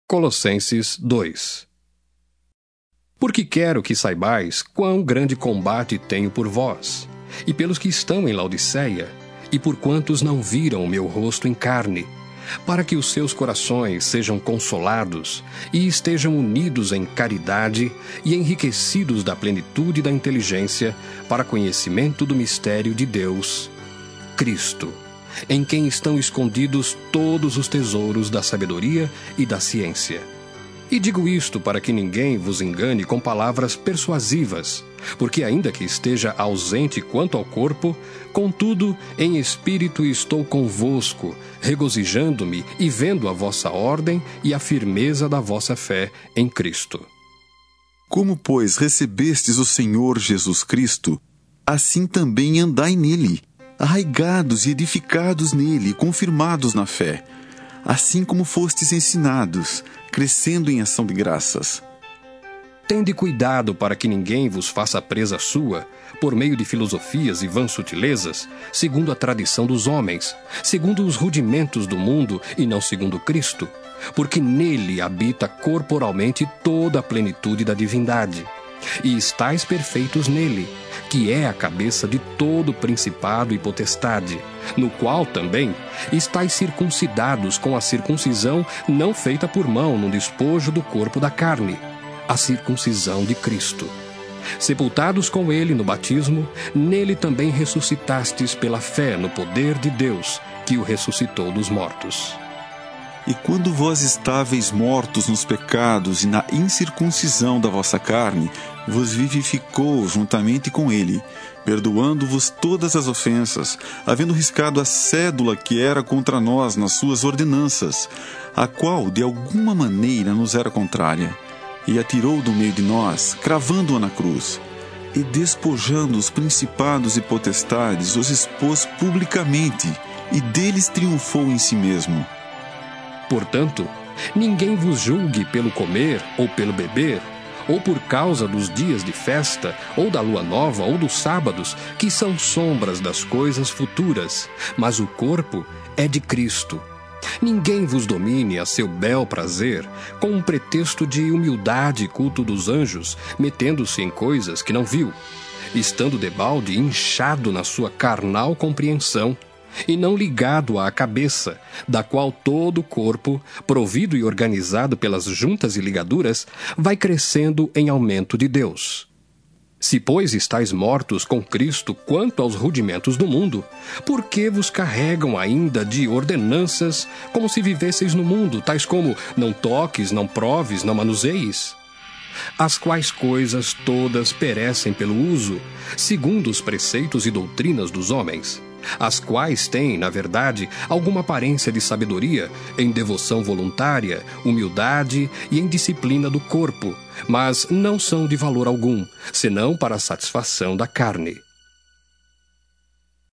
Colossenses 2. Porque quero que saibais quão grande combate tenho por vós, e pelos que estão em Laodiceia, e por quantos não viram o meu rosto em carne, para que os seus corações sejam consolados e estejam unidos em caridade e enriquecidos da plenitude da inteligência para conhecimento do mistério de Deus, Cristo, em quem estão escondidos todos os tesouros da sabedoria e da ciência. E digo isto para que ninguém vos engane com palavras persuasivas, porque ainda que esteja ausente quanto ao corpo, contudo, em espírito estou convosco, regozijando-me e vendo a vossa ordem e a firmeza da vossa fé em Cristo. Como, pois, recebestes o Senhor Jesus Cristo, assim também andai nele, arraigados e edificados nele, confirmados na fé, assim como fostes ensinados, crescendo em ação de graças. Tende cuidado para que ninguém vos faça presa sua, por meio de filosofias e vãs sutilezas, segundo a tradição dos homens, segundo os rudimentos do mundo e não segundo Cristo, porque nele habita corporalmente toda a plenitude da divindade. E estáis perfeitos nele, que é a cabeça de todo principado e potestade, no qual também estáis circuncidados com a circuncisão não feita por mão no despojo do corpo da carne, a circuncisão de Cristo. Sepultados com ele no batismo, nele também ressuscitastes pela fé no poder de Deus, que o ressuscitou dos mortos. E quando vós estáveis mortos nos pecados e na incircuncisão da vossa carne, vos vivificou juntamente com ele, perdoando-vos todas as ofensas, havendo riscado a cédula que era contra nós nas suas ordenanças, a qual de alguma maneira nos era contrária, e a tirou do meio de nós, cravando-a na cruz, e despojando os principados e potestades, os expôs publicamente, e deles triunfou em si mesmo. Portanto, ninguém vos julgue pelo comer ou pelo beber, ou por causa dos dias de festa, ou da lua nova, ou dos sábados, que são sombras das coisas futuras, mas o corpo é de Cristo. Ninguém vos domine a seu bel prazer, com um pretexto de humildade e culto dos anjos, metendo-se em coisas que não viu, estando debalde inchado na sua carnal compreensão, e não ligado à cabeça, da qual todo o corpo, provido e organizado pelas juntas e ligaduras, vai crescendo em aumento de Deus. Se, pois, estáis mortos com Cristo quanto aos rudimentos do mundo, por que vos carregam ainda de ordenanças como se vivesseis no mundo, tais como não toques, não proves, não manuseis? As quais coisas todas perecem pelo uso, segundo os preceitos e doutrinas dos homens, as quais têm, na verdade, alguma aparência de sabedoria, em devoção voluntária, humildade e em disciplina do corpo, mas não são de valor algum, senão para a satisfação da carne.